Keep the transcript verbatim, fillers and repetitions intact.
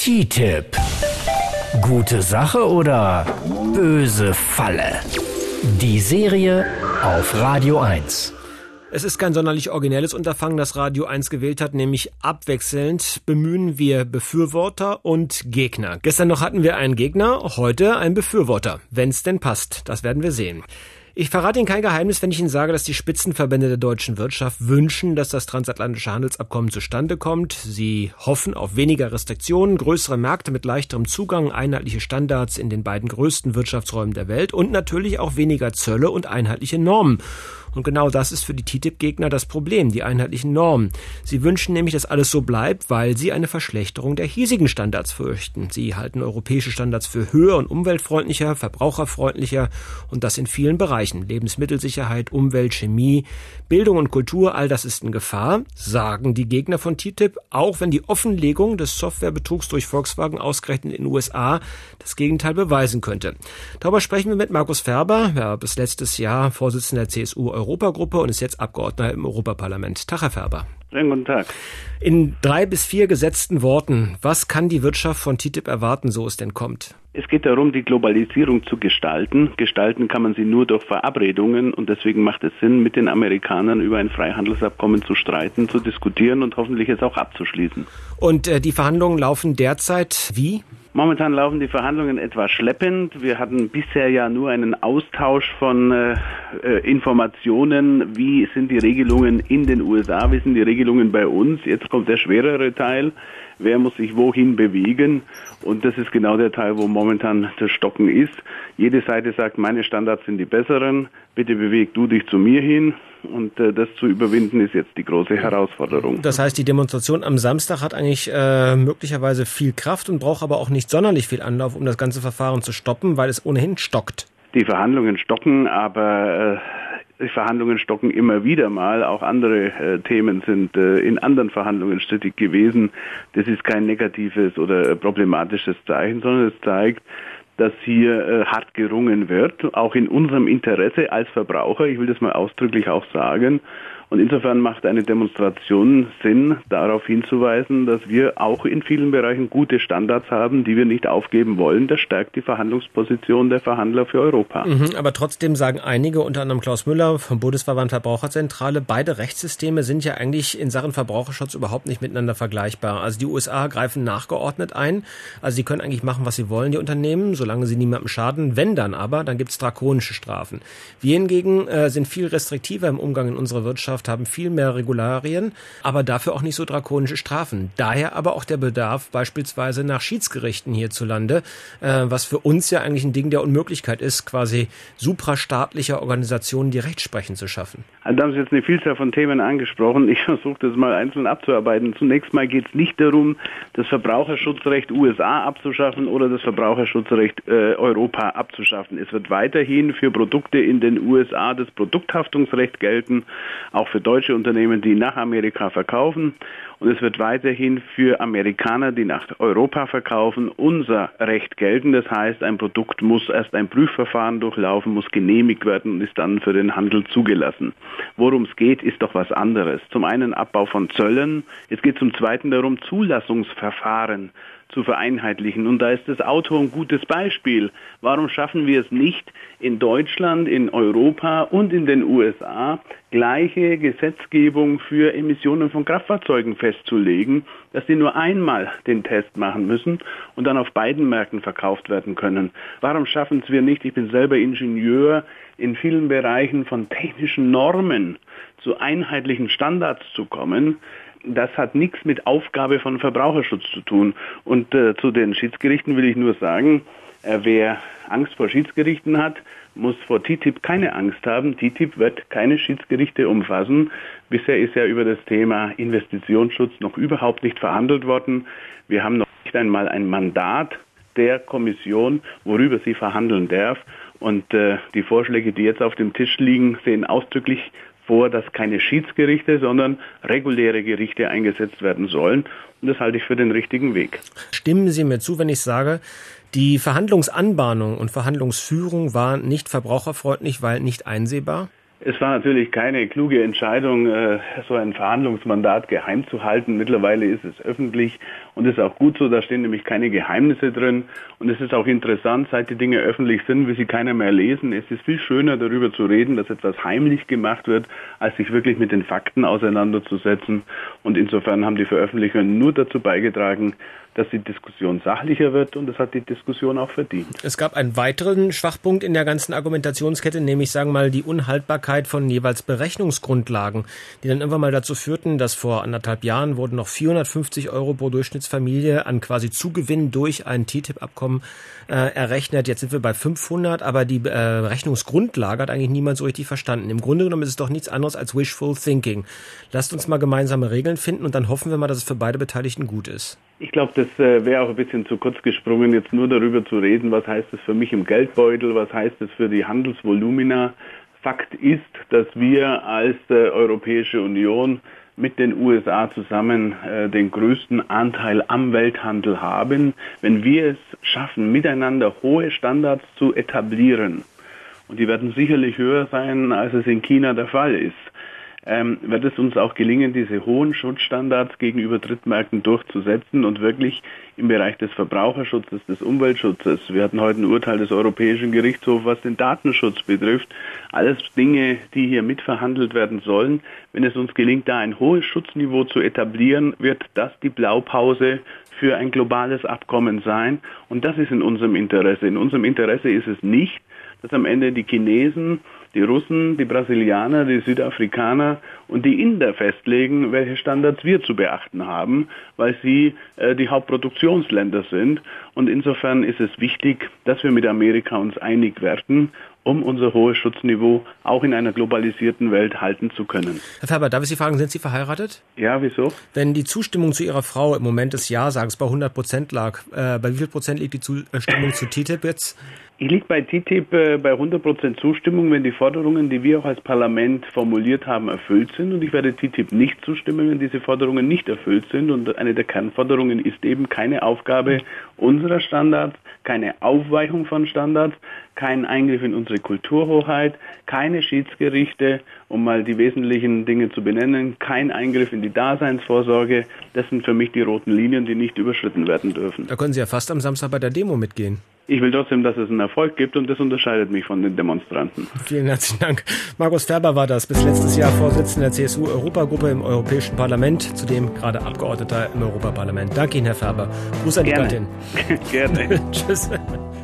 T T I P. Gute Sache oder böse Falle? Die Serie auf Radio eins. Es ist kein sonderlich originelles Unterfangen, das Radio eins gewählt hat, nämlich abwechselnd bemühen wir Befürworter und Gegner. Gestern noch hatten wir einen Gegner, heute einen Befürworter, wenn es denn passt. Das werden wir sehen. Ich verrate Ihnen kein Geheimnis, wenn ich Ihnen sage, dass die Spitzenverbände der deutschen Wirtschaft wünschen, dass das transatlantische Handelsabkommen zustande kommt. Sie hoffen auf weniger Restriktionen, größere Märkte mit leichterem Zugang, einheitliche Standards in den beiden größten Wirtschaftsräumen der Welt und natürlich auch weniger Zölle und einheitliche Normen. Und genau das ist für die T T I P-Gegner das Problem, die einheitlichen Normen. Sie wünschen nämlich, dass alles so bleibt, weil sie eine Verschlechterung der hiesigen Standards fürchten. Sie halten europäische Standards für höher und umweltfreundlicher, verbraucherfreundlicher und das in vielen Bereichen. Lebensmittelsicherheit, Umwelt, Chemie, Bildung und Kultur, all das ist in Gefahr, sagen die Gegner von T T I P, auch wenn die Offenlegung des Softwarebetrugs durch Volkswagen ausgerechnet in den U S A das Gegenteil beweisen könnte. Darüber sprechen wir mit Markus Ferber, er war bis letztes Jahr Vorsitzender der C S U Europagruppe und ist jetzt Abgeordneter im Europaparlament. Tag, Herr Ferber. Schönen guten Tag. In drei bis vier gesetzten Worten, was kann die Wirtschaft von T T I P erwarten, so es denn kommt? Es geht darum, die Globalisierung zu gestalten. Gestalten kann man sie nur durch Verabredungen und deswegen macht es Sinn, mit den Amerikanern über ein Freihandelsabkommen zu streiten, zu diskutieren und hoffentlich es auch abzuschließen. Und äh, die Verhandlungen laufen derzeit wie? Momentan laufen die Verhandlungen etwas schleppend. Wir hatten bisher ja nur einen Austausch von äh, Informationen. Wie sind die Regelungen in den U S A? Wie sind die Regelungen bei uns? Jetzt kommt der schwerere Teil. Wer muss sich wohin bewegen? Und das ist genau der Teil, wo momentan das Stocken ist. Jede Seite sagt, meine Standards sind die besseren. Bitte beweg du dich zu mir hin. Und äh, das zu überwinden ist jetzt die große Herausforderung. Das heißt, die Demonstration am Samstag hat eigentlich äh, möglicherweise viel Kraft und braucht aber auch nicht sonderlich viel Anlauf, um das ganze Verfahren zu stoppen, weil es ohnehin stockt. Die Verhandlungen stocken, aber äh, die Verhandlungen stocken immer wieder mal. Auch andere äh, Themen sind äh, in anderen Verhandlungen strittig gewesen. Das ist kein negatives oder äh, problematisches Zeichen, sondern es zeigt, dass hier äh, hart gerungen wird, auch in unserem Interesse als Verbraucher. Ich will das mal ausdrücklich auch sagen. Und insofern macht eine Demonstration Sinn, darauf hinzuweisen, dass wir auch in vielen Bereichen gute Standards haben, die wir nicht aufgeben wollen. Das stärkt die Verhandlungsposition der Verhandler für Europa. Mhm, aber trotzdem sagen einige, unter anderem Klaus Müller vom Bundesverband Verbraucherzentrale, beide Rechtssysteme sind ja eigentlich in Sachen Verbraucherschutz überhaupt nicht miteinander vergleichbar. Also die U S A greifen nachgeordnet ein. Also sie können eigentlich machen, was sie wollen, die Unternehmen, solange sie niemandem schaden. Wenn dann aber, dann gibt es drakonische Strafen. Wir hingegen äh, sind viel restriktiver im Umgang in unserer Wirtschaft, haben viel mehr Regularien, aber dafür auch nicht so drakonische Strafen. Daher aber auch der Bedarf beispielsweise nach Schiedsgerichten hierzulande, äh, was für uns ja eigentlich ein Ding der Unmöglichkeit ist, quasi suprastaatlicher Organisationen die Rechtsprechung zu schaffen. Also da haben Sie jetzt eine Vielzahl von Themen angesprochen. Ich versuche das mal einzeln abzuarbeiten. Zunächst mal geht es nicht darum, das Verbraucherschutzrecht U S A abzuschaffen oder das Verbraucherschutzrecht äh, Europa abzuschaffen. Es wird weiterhin für Produkte in den U S A das Produkthaftungsrecht gelten, auch für deutsche Unternehmen, die nach Amerika verkaufen. Und es wird weiterhin für Amerikaner, die nach Europa verkaufen, unser Recht gelten. Das heißt, ein Produkt muss erst ein Prüfverfahren durchlaufen, muss genehmigt werden und ist dann für den Handel zugelassen. Worum es geht, ist doch was anderes. Zum einen Abbau von Zöllen. Es geht zum Zweiten darum, Zulassungsverfahren zu vereinheitlichen. Und da ist das Auto ein gutes Beispiel. Warum schaffen wir es nicht, in Deutschland, in Europa und in den U S A gleiche Gesetzgebung für Emissionen von Kraftfahrzeugen festzulegen, dass die nur einmal den Test machen müssen und dann auf beiden Märkten verkauft werden können? Warum schaffen es wir nicht, ich bin selber Ingenieur, in vielen Bereichen von technischen Normen zu einheitlichen Standards zu kommen? Das hat nichts mit Aufgabe von Verbraucherschutz zu tun. Und äh, zu den Schiedsgerichten will ich nur sagen, äh, wer Angst vor Schiedsgerichten hat, muss vor T T I P keine Angst haben. T T I P wird keine Schiedsgerichte umfassen. Bisher ist ja über das Thema Investitionsschutz noch überhaupt nicht verhandelt worden. Wir haben noch nicht einmal ein Mandat der Kommission, worüber sie verhandeln darf. Und äh, die Vorschläge, die jetzt auf dem Tisch liegen, sehen ausdrücklich vor, dass keine Schiedsgerichte, sondern reguläre Gerichte eingesetzt werden sollen. Und das halte ich für den richtigen Weg. Stimmen Sie mir zu, wenn ich sage, die Verhandlungsanbahnung und Verhandlungsführung war nicht verbraucherfreundlich, weil nicht einsehbar? Es war natürlich keine kluge Entscheidung, so ein Verhandlungsmandat geheim zu halten. Mittlerweile ist es öffentlich und ist auch gut so, da stehen nämlich keine Geheimnisse drin. Und es ist auch interessant, seit die Dinge öffentlich sind, will sie keiner mehr lesen. Es ist viel schöner, darüber zu reden, dass etwas heimlich gemacht wird, als sich wirklich mit den Fakten auseinanderzusetzen. Und insofern haben die Veröffentlichungen nur dazu beigetragen, dass die Diskussion sachlicher wird, und das hat die Diskussion auch verdient. Es gab einen weiteren Schwachpunkt in der ganzen Argumentationskette, nämlich, sagen wir mal, die Unhaltbarkeit von jeweils Berechnungsgrundlagen, die dann irgendwann mal dazu führten, dass vor anderthalb Jahren wurden noch vierhundertfünfzig Euro pro Durchschnittsfamilie an quasi Zugewinn durch ein T T I P-Abkommen äh, errechnet. Jetzt sind wir bei fünfhundert, aber die äh, Berechnungsgrundlage hat eigentlich niemand so richtig verstanden. Im Grunde genommen ist es doch nichts anderes als Wishful Thinking. Lasst uns mal gemeinsame Regeln finden und dann hoffen wir mal, dass es für beide Beteiligten gut ist. Ich glaube, das äh, wäre auch ein bisschen zu kurz gesprungen, jetzt nur darüber zu reden, was heißt das für mich im Geldbeutel, was heißt das für die Handelsvolumina. Fakt ist, dass wir als äh, Europäische Union mit den U S A zusammen äh, den größten Anteil am Welthandel haben. Wenn wir es schaffen, miteinander hohe Standards zu etablieren, und die werden sicherlich höher sein, als es in China der Fall ist, Ähm, wird es uns auch gelingen, diese hohen Schutzstandards gegenüber Drittmärkten durchzusetzen und wirklich im Bereich des Verbraucherschutzes, des Umweltschutzes. Wir hatten heute ein Urteil des Europäischen Gerichtshofs, was den Datenschutz betrifft. Alles Dinge, die hier mitverhandelt werden sollen. Wenn es uns gelingt, da ein hohes Schutzniveau zu etablieren, wird das die Blaupause für ein globales Abkommen sein. Und das ist in unserem Interesse. In unserem Interesse ist es nicht, dass am Ende die Chinesen, die Russen, die Brasilianer, die Südafrikaner und die Inder festlegen, welche Standards wir zu beachten haben, weil sie äh, die Hauptproduktionsländer sind. Und insofern ist es wichtig, dass wir mit Amerika uns einig werden, um unser hohes Schutzniveau auch in einer globalisierten Welt halten zu können. Herr Färber, darf ich Sie fragen, sind Sie verheiratet? Ja, wieso? Wenn die Zustimmung zu Ihrer Frau im Moment des Ja-Sagens bei hundert Prozent lag, äh, bei wie viel Prozent liegt die Zustimmung zu T T I P jetzt? Ich liege bei T T I P äh, bei hundert Prozent Zustimmung, wenn die Forderungen, die wir auch als Parlament formuliert haben, erfüllt sind. Und ich werde T T I P nicht zustimmen, wenn diese Forderungen nicht erfüllt sind. Und eine der Kernforderungen ist eben keine Aufgabe unserer Standards, keine Aufweichung von Standards, kein Eingriff in unsere Kulturhoheit, keine Schiedsgerichte, um mal die wesentlichen Dinge zu benennen, kein Eingriff in die Daseinsvorsorge. Das sind für mich die roten Linien, die nicht überschritten werden dürfen. Da können Sie ja fast am Samstag bei der Demo mitgehen. Ich will trotzdem, dass es einen Erfolg gibt, und das unterscheidet mich von den Demonstranten. Vielen herzlichen Dank. Markus Färber war das, bis letztes Jahr Vorsitzender der C S U-Europagruppe im Europäischen Parlament, zudem gerade Abgeordneter im Europaparlament. Danke Ihnen, Herr Färber. Gruß an die Gerne. Gattin. Gerne. Tschüss.